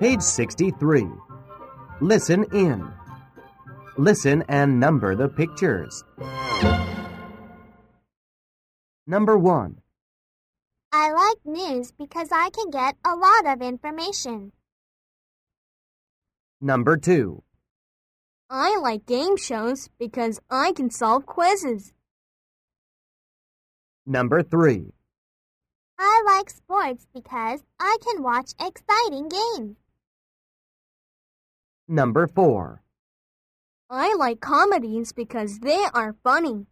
Page 63. Listen in. Listen and number the pictures. Number 1. I like news because I can get a lot of information. Number 2. I like game shows because I can solve quizzes. Number 3. I like sports because I can watch exciting games. Number 4. I like comedies because they are funny.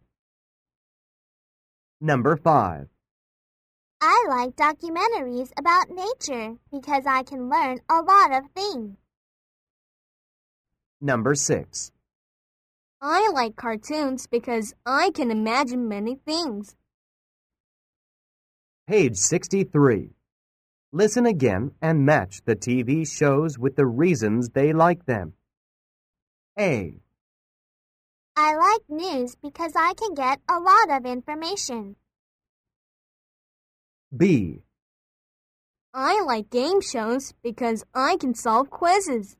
Number 5. I like documentaries about nature because I can learn a lot of things. Number 6. I like cartoons because I can imagine many things. Page 63. Listen again and match the TV shows with the reasons they like them. A. I like news because I can get a lot of information. B. I like game shows because I can solve quizzes.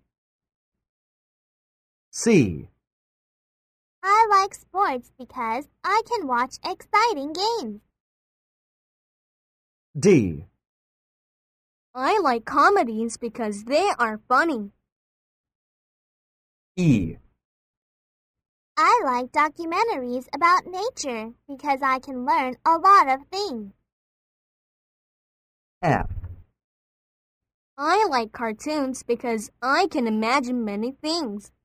C. I like sports because I can watch exciting games. D. I like comedies because they are funny. E. I like documentaries about nature because I can learn a lot of things. F. I like cartoons because I can imagine many things.